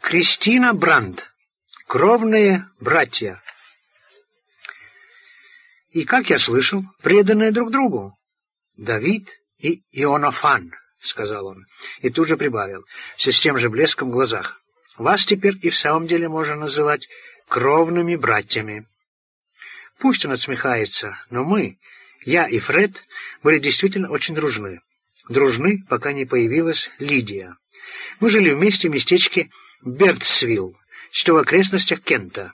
Кристина Брандт. Кровные братья. И, как я слышал, преданные друг другу. Давид и Иоаннафан, сказал он, и тут же прибавил, все с тем же блеском в глазах. Вас теперь и в самом деле можно называть кровными братьями. Пусть он отсмехается, но мы, я и Фред, были действительно очень дружны. Дружны, пока не появилась Лидия. Мы жили вместе в местечке Бертсвилл, что в окрестностях Кента.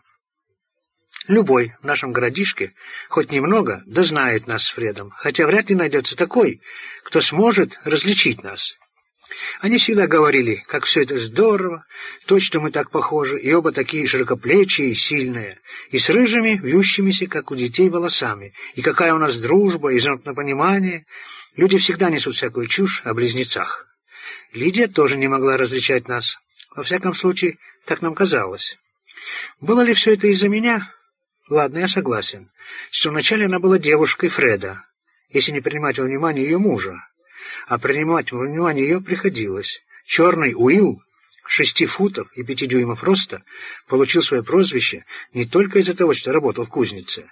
Любой в нашем городишке, хоть немного, да знает нас с Фредом, хотя вряд ли найдется такой, кто сможет различить нас. Они всегда говорили, как все это здорово, точно мы так похожи, и оба такие широкоплечие и сильные, и с рыжими, вьющимися, как у детей, волосами, и какая у нас дружба и взаимопонимание. Люди всегда несут всякую чушь о близнецах. Лидия тоже не могла различать нас. Во всяком случае, так нам казалось. Было ли все это из-за меня? Ладно, я согласен, что вначале она была девушкой Фреда, если не принимать во внимание ее мужа. А принимать во внимание ее приходилось. Черный Уилл, 6 футов и 5 дюймов роста, получил свое прозвище не только из-за того, что работал в кузнице.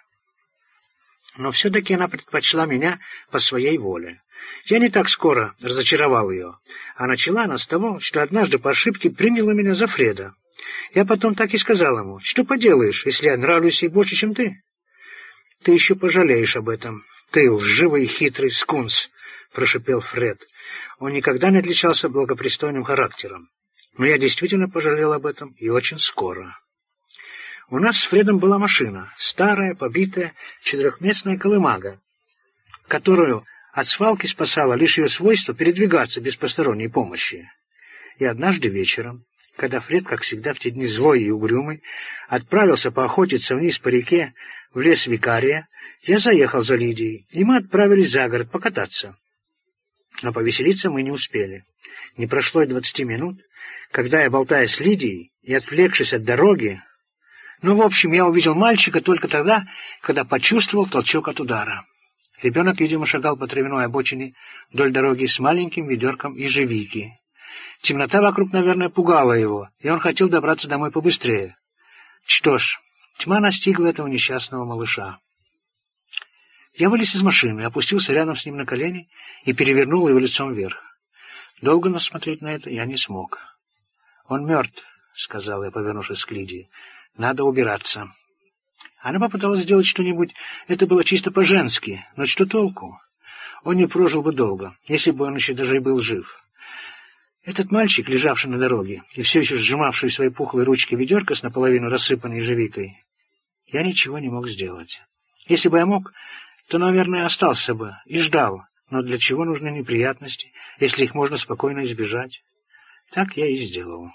Но все-таки она предпочла меня по своей воле. Я не так скоро разочаровал ее, а начала она с того, что однажды по ошибке приняла меня за Фреда. Я потом так и сказал ему, что поделаешь, если я нравлюсь ей больше, чем ты? Ты еще пожалеешь об этом, ты лживый и хитрый скунс, прошипел Фред. Он никогда не отличался благопристойным характером. Но я действительно пожалел об этом, и очень скоро. У нас с Фредом была машина, старая, побитая, 4-местная колымага, которую от свалки спасало лишь ее свойство передвигаться без посторонней помощи. И однажды вечером, когда Фред, как всегда в те дни злой и угрюмый, отправился поохотиться вниз по реке в лес Викария, я заехал за Лидией, и мы отправились за город покататься. Но повеселиться мы не успели. Не прошло и 20 минут, когда я, болтая с Лидией и отвлекшись от дороги, в общем, я увидел мальчика только тогда, когда почувствовал толчок от удара. Ребенок, видимо, шагал по травяной обочине вдоль дороги с маленьким ведерком ежевики. Темнота вокруг, наверное, пугала его, и он хотел добраться домой побыстрее. Что ж, тьма настигла этого несчастного малыша. Я вылез из машины, опустился рядом с ним на колени и перевернул его лицом вверх. Долго насмотреть на это я не смог. «Он мертв», — сказал я, повернувшись к Лидии. «Надо убираться». Она попыталась сделать что-нибудь, это было чисто по-женски, но что толку? Он не прожил бы долго, если бы он еще даже и был жив. Этот мальчик, лежавший на дороге и все еще сжимавший в своей пухлой ручке ведерко с наполовину рассыпанной ежевикой, я ничего не мог сделать. Если бы я мог, то, наверное, остался бы и ждал, но для чего нужны неприятности, если их можно спокойно избежать? Так я и сделал.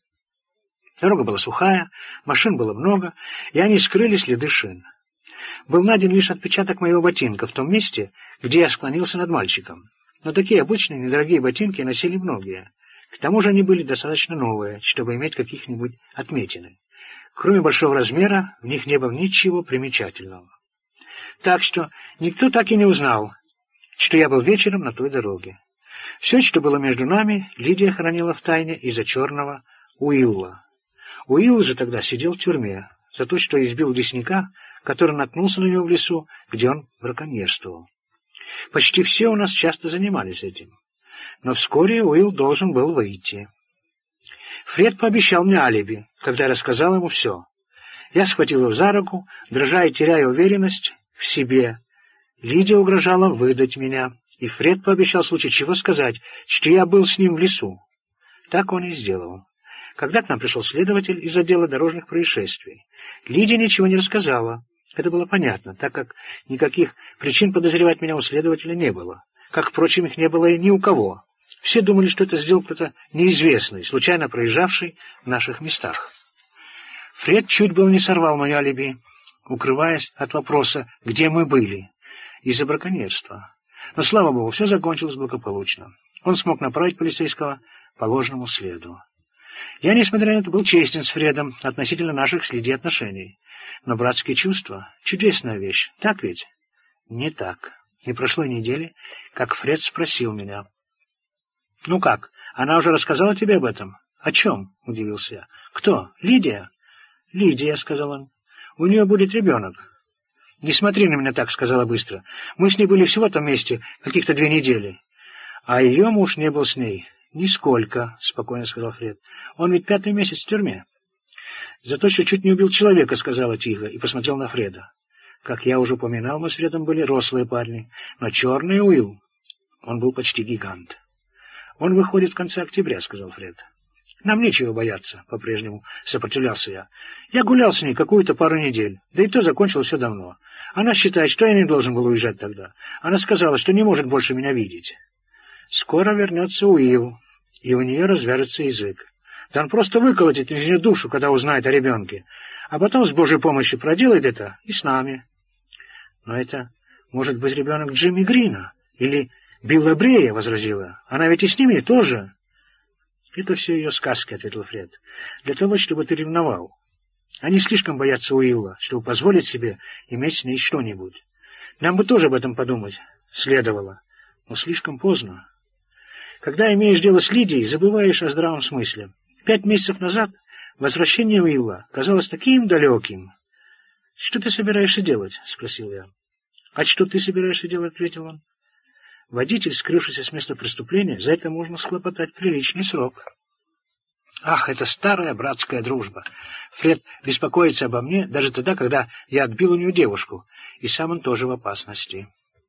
Дорога была сухая, машин было много, и они скрыли следы шин. Был найден лишь отпечаток моего ботинка в том месте, где я склонился над мальчиком. Но такие обычные недорогие ботинки носили многие. К тому же они были достаточно новые, чтобы иметь каких-нибудь отметины. Кроме большого размера, в них не было ничего примечательного. Так что никто так и не узнал, что я был вечером на той дороге. Все, что было между нами, Лидия хранила в тайне из-за черного Уилла. Уилл же тогда сидел в тюрьме за то, что избил лесника, который наткнулся на него в лесу, где он браконьерствовал. Почти все у нас часто занимались этим. Но вскоре Уилл должен был выйти. Фред пообещал мне алиби, когда я рассказал ему все. Я схватил его за руку, дрожа и теряя уверенность в себе. Лидия угрожала выдать меня, и Фред пообещал в случае чего сказать, что я был с ним в лесу. Так он и сделал. Когда к нам пришел следователь из отдела дорожных происшествий, Лидия ничего не рассказала. Это было понятно, так как никаких причин подозревать меня у следователя не было. Как, впрочем, их не было и ни у кого. Все думали, что это сделал кто-то неизвестный, случайно проезжавший в наших местах. Фред чуть было не сорвал мое алиби, укрываясь от вопроса, где мы были, из-за браконьерства. Но, слава богу, все закончилось благополучно. Он смог направить полицейского по ложному следу. Я, несмотря на это, был честен с Фредом относительно наших с Лидией отношений. Но братские чувства — чудесная вещь, так ведь? Не так. Не прошло недели, как Фред спросил меня. «Ну как, она уже рассказала тебе об этом?» «О чем?» — удивился я. «Кто? Лидия?» «Лидия», — сказал он. «У нее будет ребенок». «Не смотри на меня так», — сказала быстро. «Мы с ней были всего-то вместе каких-то 2 недели. А ее муж не был с ней». «Нисколько», — спокойно сказал Фред. «Он ведь 5-й месяц в тюрьме». «Зато что чуть не убил человека», — сказала тихо, и посмотрел на Фреда. Как я уже упоминал, мы с Фредом были рослые парни, но черный Уилл, он был почти гигант. «Он выходит в конце октября», — сказал Фред. «Нам нечего бояться», — по-прежнему сопротивлялся я. «Я гулял с ней какую-то пару недель, да и то закончил все давно. Она считает, что я не должен был уезжать тогда. Она сказала, что не может больше меня видеть. Скоро вернется Уилл, и у нее развяжется язык. Да он просто выколотит из нее душу, когда узнает о ребенке, а потом с Божьей помощью проделает это и с нами». «Но это может быть ребенок Джимми Грина или Билла Брея», — возразила. «Она ведь и с ними тоже». «Это все ее сказки», — ответил Фред. «Для того, чтобы ты ревновал. Они слишком боятся Уилла, чтобы позволить себе иметь с ней что-нибудь. Нам бы тоже об этом подумать следовало, но слишком поздно. Когда имеешь дело с Лидией, забываешь о здравом смысле. 5 месяцев назад возвращение Уилла казалось таким далеким». «Что ты собираешься делать?» — спросил я. «А что ты собираешься делать?» — ответил он. «Водитель, скрывшийся с места преступления, за это можно схлопотать приличный срок». Ах, это старая братская дружба. Фред беспокоится обо мне даже тогда, когда я отбил у нее девушку, и сам он тоже в опасности.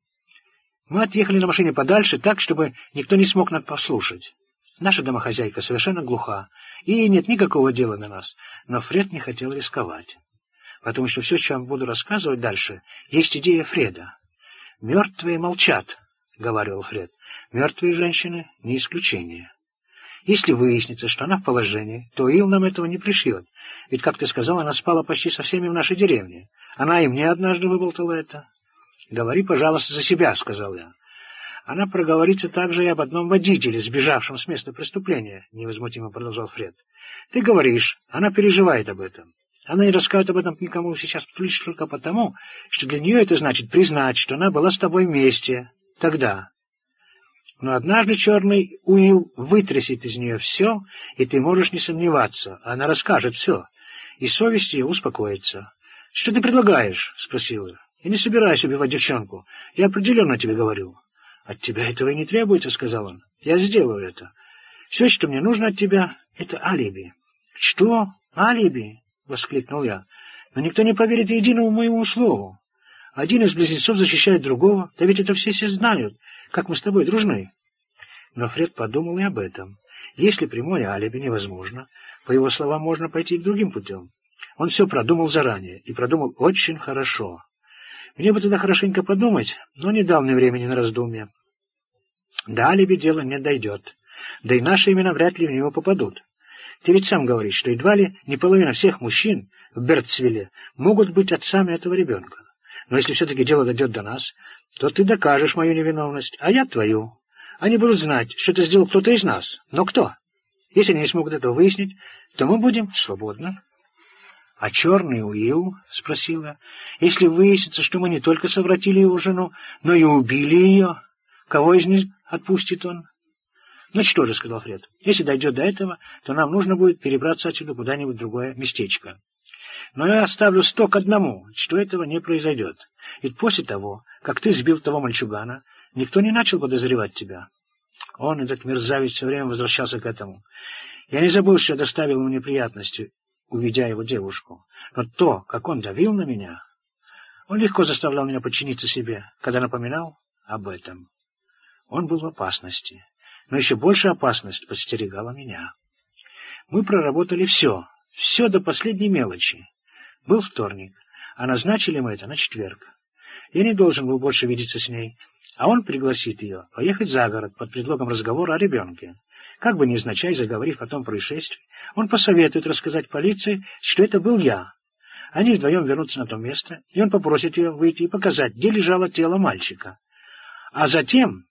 Мы отъехали на машине подальше так, чтобы никто не смог нас послушать. Наша домохозяйка совершенно глуха, и ей нет никакого дела на нас, но Фред не хотел рисковать. Потому что все, что я вам буду рассказывать дальше, есть идея Фреда. «Мертвые молчат», — говорил Фред. «Мертвые женщины — не исключение. Если выяснится, что она в положении, то Уилл нам этого не пришьет. Ведь, как ты сказал, она спала почти со всеми в нашей деревне. Она и мне однажды выболтала это». «Говори, пожалуйста, за себя», — сказал я. «Она проговорится также и об одном водителе, сбежавшем с места преступления», — невозмутимо продолжал Фред. «Ты говоришь, она переживает об этом. Она не расскажет об этом никому сейчас лишь только потому, что для нее это значит признать, что она была с тобой вместе тогда. Но однажды черный Уилл вытрясет из нее все, и ты можешь не сомневаться, она расскажет все, и совесть ее успокоится». «Что ты предлагаешь?» — спросил я. «Я не собираюсь убивать девчонку. Я определенно тебе говорю». «От тебя этого и не требуется», — сказал он. «Я сделаю это. Все, что мне нужно от тебя, — это алиби». «Что? Алиби?» — воскликнул я. «Но никто не поверит единому моему слову. Один из близнецов защищает другого, да ведь это все знают, как мы с тобой дружны». Но Фред подумал и об этом. Если прямое алиби невозможно, по его словам, можно пойти к другим путем. Он все продумал заранее, и продумал очень хорошо. Мне бы тогда хорошенько подумать, но не дал мне времени на раздумья. До алиби дело не дойдет, да и наши имена вряд ли в него попадут. Ты ведь сам говоришь, что едва ли не половина всех мужчин в Бертсвилле могут быть отцами этого ребенка. Но если все-таки дело дойдет до нас, то ты докажешь мою невиновность, а я твою. Они будут знать, что это сделал кто-то из нас. Но кто? Если они не смогут этого выяснить, то мы будем свободны. — А черный Уилл? — спросил я. — Если выяснится, что мы не только совратили его жену, но и убили ее, кого из них отпустит он? — Ну что же, — сказал Фред, — если дойдет до этого, то нам нужно будет перебраться отсюда куда-нибудь в другое местечко. Но я оставлю 100-1, что этого не произойдет. Ведь после того, как ты сбил того мальчугана, никто не начал подозревать тебя. Он, этот мерзавец, все время возвращался к этому. Я не забыл, что я доставил ему неприятности, увидя его девушку. Но то, как он давил на меня... Он легко заставлял меня подчиниться себе, когда напоминал об этом. Он был в опасности. Но еще большая опасность подстерегала меня. Мы проработали все до последней мелочи. Был вторник, а назначили мы это на четверг. Я не должен был больше видеться с ней, а он пригласит ее поехать за город под предлогом разговора о ребенке. Как бы невзначай заговорив о том происшествии, он посоветует рассказать полиции, что это был я. Они вдвоем вернутся на то место, и он попросит ее выйти и показать, где лежало тело мальчика. А затем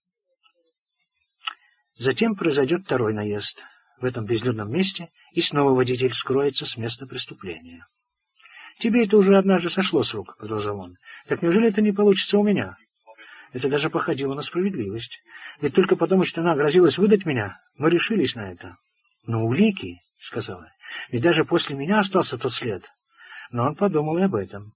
произойдет второй наезд в этом безлюдном месте, и снова водитель скроется с места преступления. «Тебе это уже однажды сошло с рук», — продолжал он. «Так неужели это не получится у меня?» Это даже походило на справедливость. Ведь только потому, что она грозилась выдать меня, мы решились на это. «Но улики», — сказала, — «ведь даже после меня остался тот след». Но он подумал и об этом.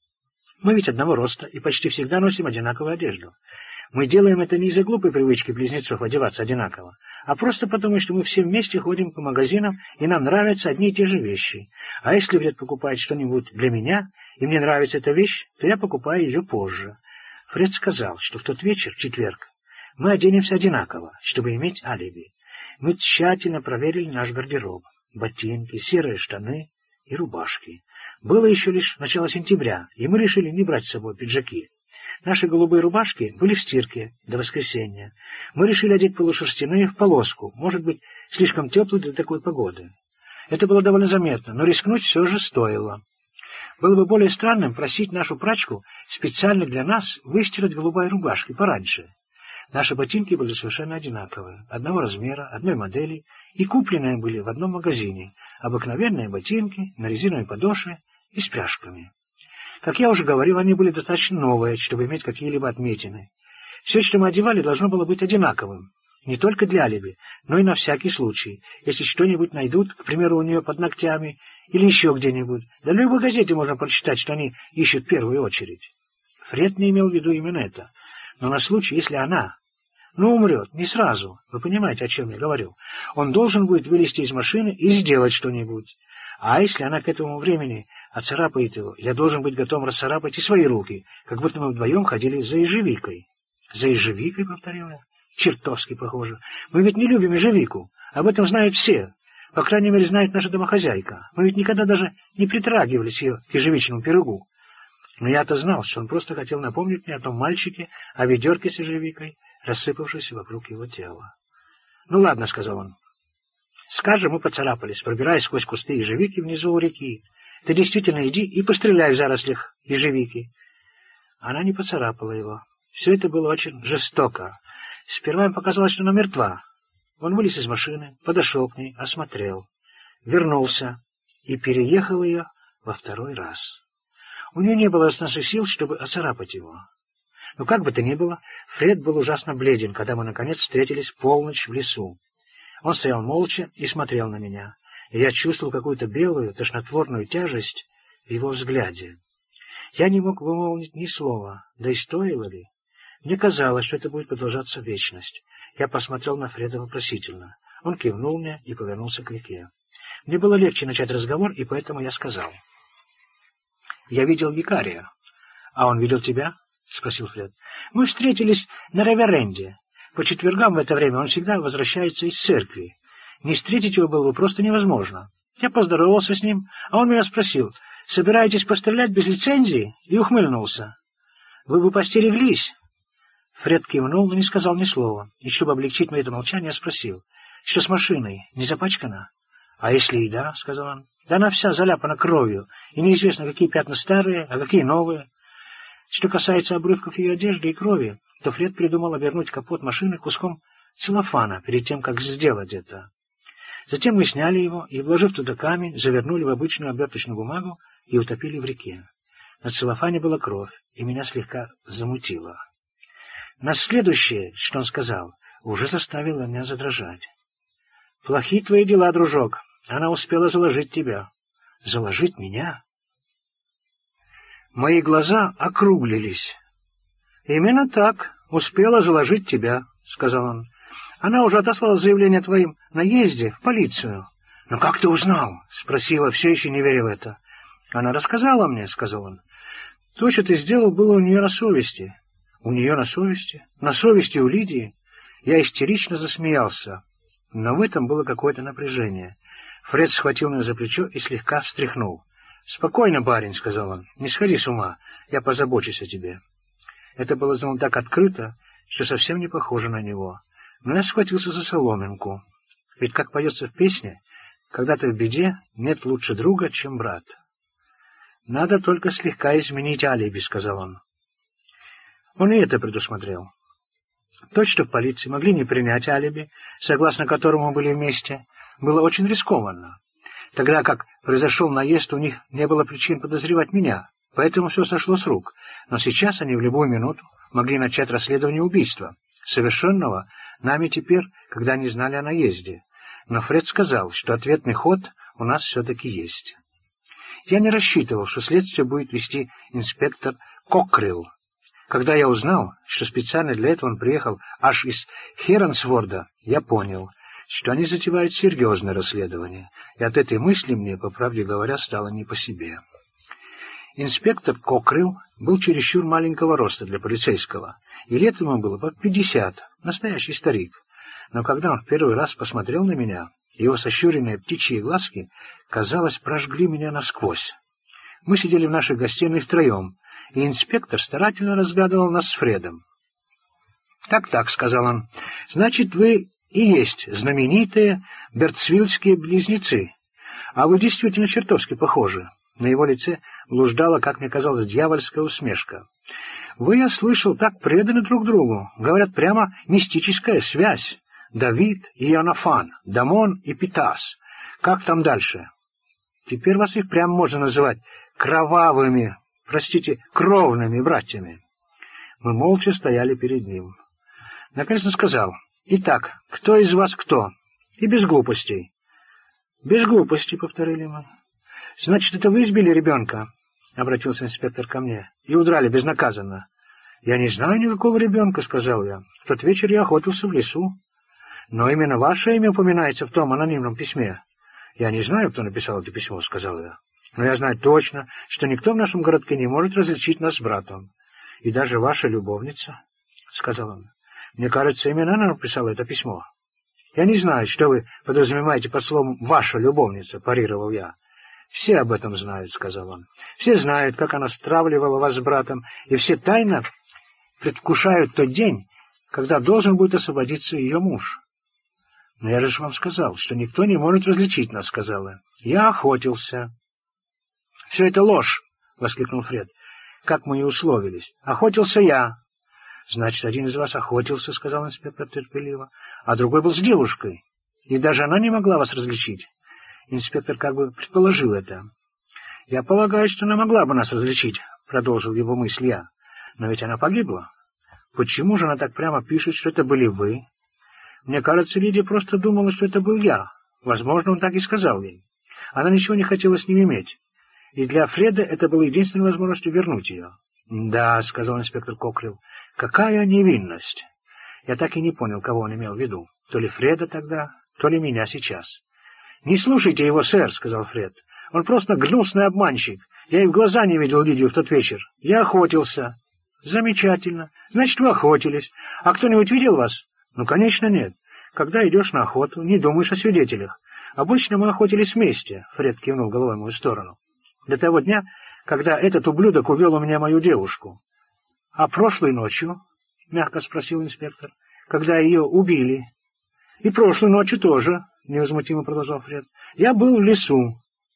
«Мы ведь одного роста и почти всегда носим одинаковую одежду. Мы делаем это не из-за глупой привычки близнецов одеваться одинаково, а просто потому, что мы все вместе ходим по магазинам, и нам нравятся одни и те же вещи. А если Фред покупает что-нибудь для меня, и мне нравится эта вещь, то я покупаю ее позже». Фред сказал, что в тот вечер, в четверг, мы оденемся одинаково, чтобы иметь алиби. Мы тщательно проверили наш гардероб. Ботинки, серые штаны и рубашки. Было еще лишь начало сентября, и мы решили не брать с собой пиджаки. Наши голубые рубашки были в стирке до воскресенья. Мы решили одеть полушерстяные в полоску, может быть, слишком теплые для такой погоды. Это было довольно заметно, но рискнуть все же стоило. Было бы более странным просить нашу прачку специально для нас выстирать голубые рубашки пораньше. Наши ботинки были совершенно одинаковые, одного размера, одной модели, и купленные были в одном магазине. Обыкновенные ботинки на резиновой подошве и с пряжками. Как я уже говорил, они были достаточно новые, чтобы иметь какие-либо отметины. Все, что мы одевали, должно было быть одинаковым. Не только для алиби, но и на всякий случай. Если что-нибудь найдут, к примеру, у нее под ногтями, или еще где-нибудь, да в любой газете можно прочитать, что они ищут в первую очередь. Фред не имел в виду именно это. Но на случай, если она, умрет, не сразу, вы понимаете, о чем я говорю, он должен будет вылезти из машины и сделать что-нибудь. А если она к этому времени оцарапает его, я должен быть готов расцарапать и свои руки, как будто мы вдвоем ходили за ежевикой. За ежевикой, повторил я. Чертовски похоже. Мы ведь не любим ежевику. Об этом знают все. По крайней мере, знает наша домохозяйка. Мы ведь никогда даже не притрагивались ее к ежевичному пирогу. Но я-то знал, что он просто хотел напомнить мне о том мальчике, о ведерке с ежевикой, рассыпавшейся вокруг его тела. «Ну ладно», — сказал он. «Скажем, мы поцарапались, пробираясь сквозь кусты ежевики внизу у реки. Ты действительно иди и постреляй в зарослях ежевики». Она не поцарапала его. Все это было очень жестоко. Сперва им показалось, что она мертва. Он вылез из машины, подошел к ней, осмотрел, вернулся и переехал ее во второй раз. У нее не было наших сил, чтобы оцарапать его. Но как бы то ни было, Фред был ужасно бледен, когда мы, наконец, встретились в полночь в лесу. Он стоял молча и смотрел на меня, и я чувствовал какую-то белую, тошнотворную тяжесть в его взгляде. Я не мог вымолвить ни слова, да и стоило ли. Мне казалось, что это будет продолжаться вечность. Я посмотрел на Фреда вопросительно. Он кивнул мне и повернулся к реке. Мне было легче начать разговор, и поэтому я сказал: «Я видел викария». «А он видел тебя?» — спросил Фред. «Мы встретились на Реверенде. По четвергам в это время он всегда возвращается из церкви. Не встретить его было бы просто невозможно. Я поздоровался с ним, а он меня спросил: собираетесь пострелять без лицензии?» И ухмыльнулся. «Вы бы постереглись». Фред кивнул, но не сказал ни слова, и, чтобы облегчить мне это молчание, я спросил: «Что с машиной? Не запачкана?» «А если и да?» — сказал он. «Да она вся заляпана кровью, и неизвестно, какие пятна старые, а какие новые». Что касается обрывков ее одежды и крови, то Фред придумал обернуть капот машины куском целлофана перед тем, как сделать это. Затем мы сняли его и, вложив туда камень, завернули в обычную оберточную бумагу и утопили в реке. На целлофане была кровь, и меня слегка замутило. На следующее, что он сказал, уже заставило меня задрожать. «Плохи твои дела, дружок. Она успела заложить тебя». «Заложить меня?» Мои глаза округлились. «Именно так. Успела заложить тебя», — сказал он. «Она уже отослала заявление о твоем наезде в полицию». «Но как ты узнал?» — спросила, все еще не веря в это. «Она рассказала мне», — сказал он. «То, что ты сделал, было у нее на совести». «У нее на совести? На совести у Лидии?» Я истерично засмеялся, но в этом было какое-то напряжение. Фред схватил меня за плечо и слегка встряхнул. «Спокойно, барин», — сказал он, — «не сходи с ума, я позабочусь о тебе». Это было сделано так открыто, что совсем не похоже на него. Но я схватился за соломинку. Ведь, как поется в песне, когда ты в беде, нет лучше друга, чем брат. «Надо только слегка изменить алиби», — сказал он. Он и это предусмотрел. То, что в полиции могли не принять алиби, согласно которому мы были вместе, было очень рискованно. Тогда как произошел наезд, у них не было причин подозревать меня, поэтому все сошло с рук. Но сейчас они в любую минуту могли начать расследование убийства, совершенного нами теперь, когда они знали о наезде. Но Фред сказал, что ответный ход у нас все-таки есть. Я не рассчитывал, что следствие будет вести инспектор Кокрилл. Когда я узнал, что специально для этого он приехал аж из Херансворда, я понял, что они затевают серьезное расследование, и от этой мысли мне, по правде говоря, стало не по себе. Инспектор Кокрилл был чересчур маленького роста для полицейского, и лет ему было под 50, настоящий старик. Но когда он в первый раз посмотрел на меня, его сощуренные птичьи глазки, казалось, прожгли меня насквозь. Мы сидели в нашей гостиной втроем, и инспектор старательно разглядывал нас с Фредом. «Так-так», — сказал он, — «значит, вы и есть знаменитые Бертсвильские близнецы. А вы действительно чертовски похожи». На его лице блуждала, как мне казалось, дьявольская усмешка. «Вы, я слышал, так преданы друг другу. Говорят, прямо мистическая связь. Давид и Иоаннафан, Дамон и Питас. Как там дальше? Теперь вас их прямо можно называть кровавыми, кровными братьями». Мы молча стояли перед ним. Наконец он сказал: «Итак, кто из вас кто?» И без глупостей. «Без глупостей», — повторили мы. «Значит, это вы избили ребенка?» — обратился инспектор ко мне. «И удрали безнаказанно». «Я не знаю никакого ребенка», — сказал я. «В тот вечер я охотился в лесу». «Но именно ваше имя упоминается в том анонимном письме». «Я не знаю, кто написал это письмо», — сказал я. «Но я знаю точно, что никто в нашем городке не может различить нас с братом. И даже ваша любовница», — сказал он. «Мне кажется, именно она написала это письмо». «Я не знаю, что вы подразумеваете под словом «ваша любовница», — парировал я. «Все об этом знают», — сказал он. «Все знают, как она стравливала вас с братом, и все тайно предвкушают тот день, когда должен будет освободиться ее муж». «Но я же вам сказал, что никто не может различить нас», — сказала. «Я охотился». «Все это ложь», — воскликнул Фред. «Как мы и условились. Охотился я». «Значит, один из вас охотился», — сказал инспектор терпеливо, «а другой был с девушкой, и даже она не могла вас различить». Инспектор как бы предположил это. «Я полагаю, что она могла бы нас различить», — продолжил его мысль я. «Но ведь она погибла. Почему же она так прямо пишет, что это были вы? Мне кажется, Лидия просто думала, что это был я. Возможно, он так и сказал ей. Она ничего не хотела с ним иметь. И для Фреда это было единственной возможностью вернуть ее». «Да», — сказал инспектор Кокрилл, — «какая невинность!» Я так и не понял, кого он имел в виду. То ли Фреда тогда, то ли меня сейчас. «Не слушайте его, сэр», — сказал Фред. «Он просто гнусный обманщик. Я и в глаза не видел Лидию в тот вечер. Я охотился». «Замечательно. Значит, вы охотились. А кто-нибудь видел вас?» «Ну, конечно, нет. Когда идешь на охоту, не думаешь о свидетелях. Обычно мы охотились вместе», — Фред кивнул головой в мою сторону. «До того дня, когда этот ублюдок увел у меня мою девушку». «А прошлой ночью?» — мягко спросил инспектор. «Когда ее убили?» «И прошлой ночью тоже», — невозмутимо продолжал Фред. «Я был в лесу».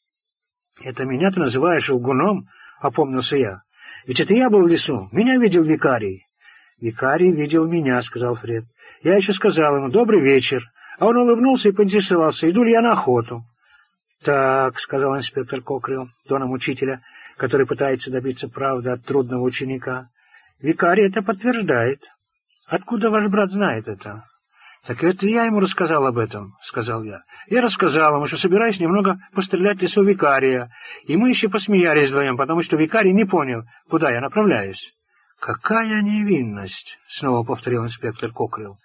«Это меня ты называешь лгуном?» — опомнился я. «Ведь это я был в лесу. Меня видел викарий». «Викарий видел меня», — сказал Фред. «Я еще сказал ему «добрый вечер», а он улыбнулся и поинтересовался, иду ли я на охоту». «Так», — сказал инспектор Кокрилл тоном учителя, который пытается добиться правды от трудного ученика. «Викарий это подтверждает. Откуда ваш брат знает это?» «Так это я ему рассказал об этом», — сказал я. «Я рассказал ему, что собираюсь немного пострелять в лесу викария, и мы еще посмеялись вдвоем, потому что викарий не понял, куда я направляюсь». «Какая невинность!» — снова повторил инспектор Кокрилл.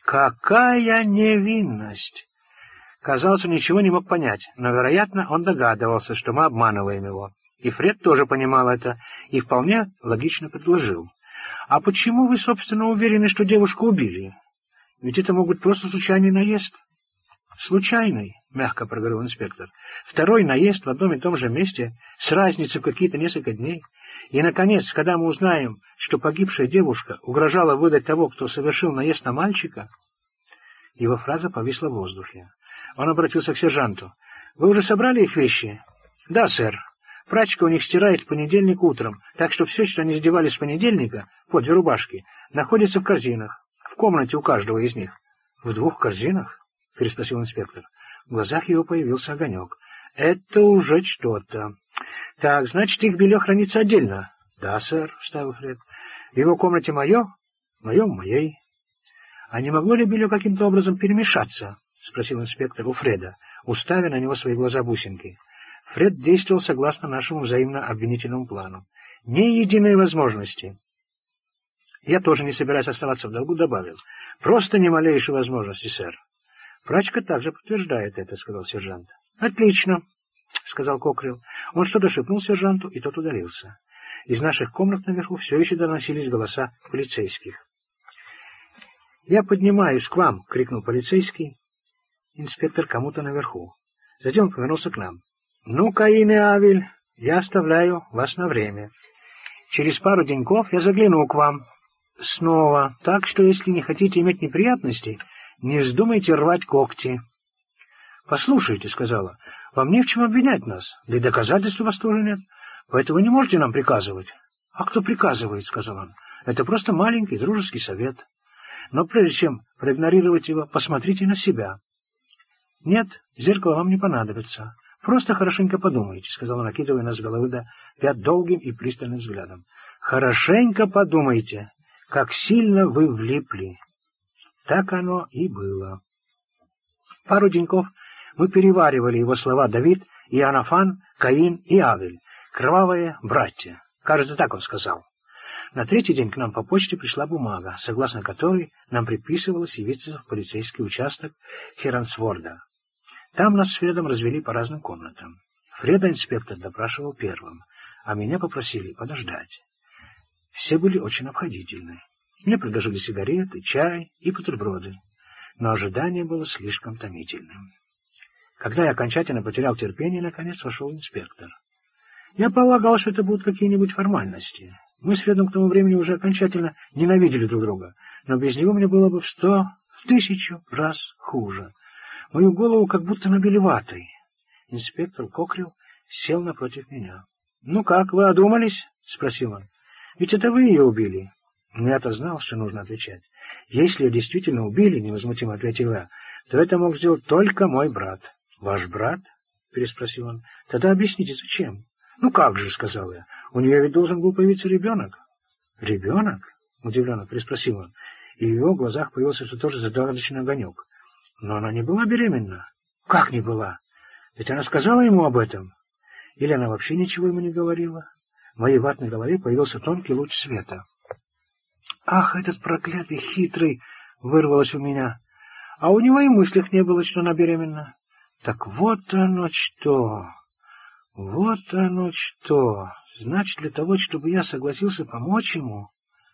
«Какая невинность!» Казалось, он ничего не мог понять, но, вероятно, он догадывался, что мы обманываем его. И Фред тоже понимал это, и вполне логично предложил. «А почему вы, собственно, уверены, что девушку убили? Ведь это мог быть просто случайный наезд». «Случайный», — мягко проговорил инспектор. «Второй наезд в одном и том же месте, с разницей в какие-то несколько дней. И, наконец, когда мы узнаем, что погибшая девушка угрожала выдать того, кто совершил наезд на мальчика...» Его фраза повисла в воздухе. Он обратился к сержанту. «Вы уже собрали их вещи?» «Да, сэр. Прачка у них стирает в понедельник утром, так что все, что они издевались с понедельника, по 2 рубашки, находится в корзинах, в комнате у каждого из них». «В 2 корзинах?» — переспросил инспектор. В глазах его появился огонек. «Это уже что-то. Так, значит, их белье хранится отдельно?» «Да, сэр», — вставил Фред. «В его комнате мое, в моем — моей». «А не могло ли белье каким-то образом перемешаться?» — спросил инспектор у Фреда, уставя на него свои глаза-бусинки. Фред действовал согласно нашему взаимно обвинительному плану. Ни единой возможности. Я тоже не собираюсь оставаться в долгу, добавил. Просто ни малейшей возможности, сэр. Прачка также подтверждает это, сказал сержант. Отлично, сказал Кокрилл. Он что-то шепнул сержанту, и тот удалился. Из наших комнат наверху все еще доносились голоса полицейских. «Я поднимаюсь к вам!» — крикнул полицейский инспектор кому-то наверху. Затем он повернулся к нам. «Ну, Каин и Авель, я оставляю вас на время. Через пару деньков я загляну к вам снова, так что, если не хотите иметь неприятностей, не вздумайте рвать когти». «Послушайте», — сказала, — «вам не в чем обвинять нас, да и доказательств у вас тоже нет, поэтому вы не можете нам приказывать». «А кто приказывает?» — сказал он. «Это просто маленький дружеский совет. Но прежде чем проигнорировать его, посмотрите на себя». «Нет, зеркало вам не понадобится. Просто хорошенько подумайте», — сказал он, накидывая нас с головы до пят долгим и пристальным взглядом. «Хорошенько подумайте, как сильно вы влипли». Так оно и было. Пару деньков мы переваривали его слова Давид, Иоаннафан, Каин и Авель, кровавые братья. Кажется, так он сказал. На третий день к нам по почте пришла бумага, согласно которой нам предписывалось явиться в полицейский участок Херансворда. Там нас с Фредом развели по разным комнатам. Фреда инспектор допрашивал первым, а меня попросили подождать. Все были очень обходительны. Мне предложили сигареты, чай и бутерброды, но ожидание было слишком томительным. Когда я окончательно потерял терпение, наконец вошел инспектор. Я полагал, что это будут какие-нибудь формальности. Мы с Фредом к тому времени уже окончательно ненавидели друг друга, но без него мне было бы в 100, в 1000 раз хуже. Мою голову как будто набили ватой. Инспектор Кокрилл сел напротив меня. — Ну как, вы одумались? — спросил он. — Ведь это вы ее убили. Но я-то знал, что нужно отвечать. — Если ее действительно убили, — невозмутимо ответил я, — то это мог сделать только мой брат. — Ваш брат? — переспросил он. — Тогда объясните, зачем? — Ну как же, — сказал я. — У нее ведь должен был появиться ребенок. — Ребенок? — удивленно переспросил он. И в его глазах появился все тот же загадочный огонек. Но она не была беременна. — Как не была? Ведь она сказала ему об этом. Или она вообще ничего ему не говорила? В моей ватной голове появился тонкий луч света. «Ах, этот проклятый хитрый!» — вырвалось у меня. А у него и в мыслях не было, что она беременна. Так вот оно что! Вот оно что! Значит, для того, чтобы я согласился помочь ему,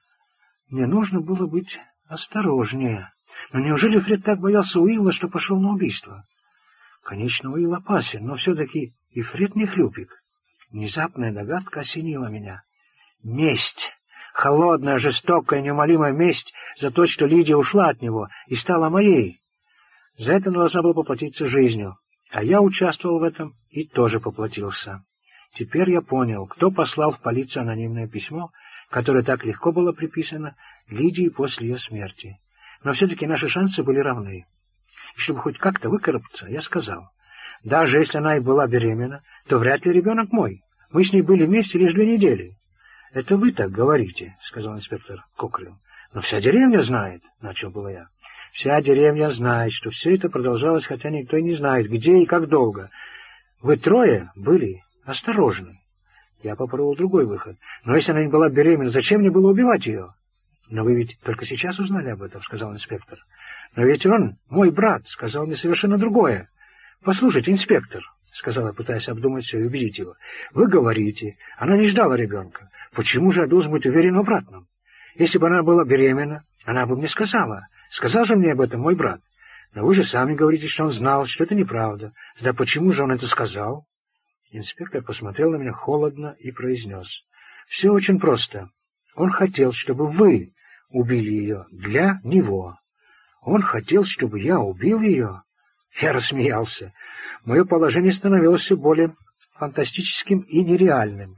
мне нужно было быть осторожнее. Но неужели Фред так боялся Уилла, что пошел на убийство? Конечно, Уилл опасен, но все-таки и Фред не хлюпик. Внезапная догадка осенила меня. Месть! Холодная, жестокая, неумолимая месть за то, что Лидия ушла от него и стала моей. За это она должна была поплатиться жизнью. А я участвовал в этом и тоже поплатился. Теперь я понял, кто послал в полицию анонимное письмо, которое так легко было приписано Лидии после ее смерти. Но все-таки наши шансы были равны. И чтобы хоть как-то выкарабкаться, я сказал, даже если она и была беременна, то вряд ли ребенок мой. Мы с ней были вместе лишь 2 недели. — Это вы так говорите, — сказал инспектор Кокрилл. — Но вся деревня знает, — начал было я. — Вся деревня знает, что все это продолжалось, хотя никто и не знает, где и как долго. Вы 3 были осторожны. Я попробовал другой выход. Но если она не была беременна, зачем мне было убивать ее? — Но вы ведь только сейчас узнали об этом, — сказал инспектор. — Но ведь он, мой брат, сказал мне совершенно другое. — Послушайте, инспектор, — сказал я, пытаясь обдумать все и убедить его, — вы говорите, она не ждала ребенка. Почему же я должен быть уверен в обратном? Если бы она была беременна, она бы мне сказала. Сказал же мне об этом мой брат. Но вы же сами говорите, что он знал, что это неправда. Да почему же он это сказал? Инспектор посмотрел на меня холодно и произнес. Все очень просто. Он хотел, чтобы вы убили ее для него. Он хотел, чтобы я убил ее. Я рассмеялся. Мое положение становилось все более фантастическим и нереальным.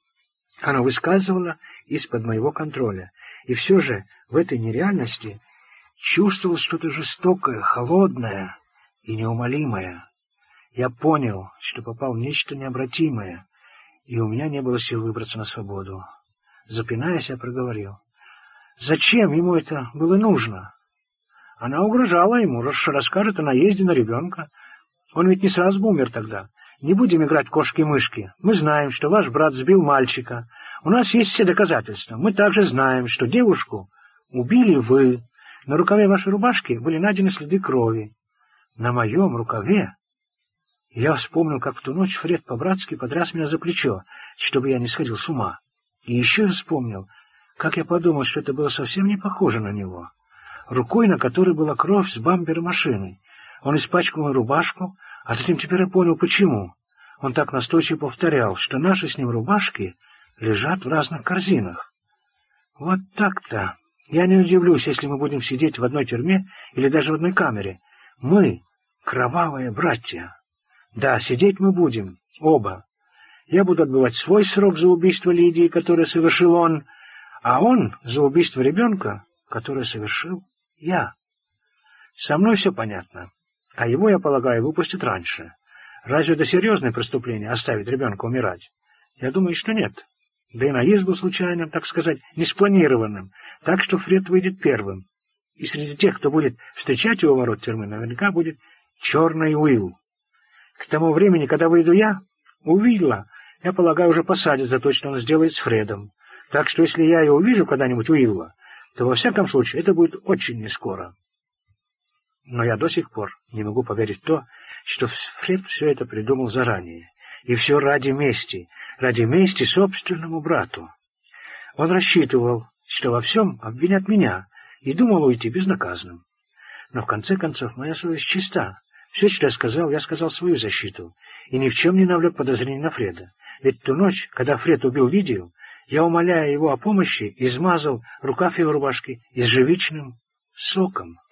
Оно выскальзывало из-под моего контроля, и все же в этой нереальности чувствовалось что-то жестокое, холодное и неумолимое. Я понял, что попал в нечто необратимое, и у меня не было сил выбраться на свободу. Запинаясь, я проговорил. Зачем ему это было нужно? Она угрожала ему, расскажет о наезде на ребенка. Он ведь не сразу бы умер тогда. Не будем играть в кошки-мышки. Мы знаем, что ваш брат сбил мальчика. У нас есть все доказательства. Мы также знаем, что девушку убили вы. На рукаве вашей рубашки были найдены следы крови. На моем рукаве? Я вспомнил, как в ту ночь Фред по-братски потряс меня за плечо, чтобы я не сходил с ума. И еще я вспомнил, как я подумал, что это было совсем не похоже на него. Рукой, на которой была кровь с бампера машины. Он испачкал мою рубашку, а затем теперь я понял, почему. Он так настойчиво повторял, что наши с ним рубашки лежат в разных корзинах. Вот так-то. Я не удивлюсь, если мы будем сидеть в одной тюрьме или даже в одной камере. Мы — кровавые братья. Да, сидеть мы будем, оба. Я буду отбывать свой срок за убийство Лидии, которое совершил он, а он за убийство ребенка, которое совершил я. Со мной все понятно, а его, я полагаю, выпустят раньше. Разве это серьезное преступление — оставить ребенка умирать? Я думаю, что нет. Да и наезд был случайным, так сказать, неспланированным, так что Фред выйдет первым. И среди тех, кто будет встречать его у ворот тюрьмы, наверняка будет черный Уилл. К тому времени, когда выйду я, Уилла, я полагаю, уже посадят за то, что он сделает с Фредом. Так что если я и увижу когда-нибудь Уилла, то во всяком случае это будет очень нескоро. Но я до сих пор не могу поверить в то, что Фред все это придумал заранее. И все ради мести собственному брату. Он рассчитывал, что во всем обвинят меня, и думал уйти безнаказанным. Но в конце концов моя совесть чиста. Все, что я сказал свою защиту, и ни в чем не навлек подозрений на Фреда. Ведь ту ночь, когда Фред убил Лидию, я, умоляя его о помощи, измазал рукав его рубашки ежевичным соком.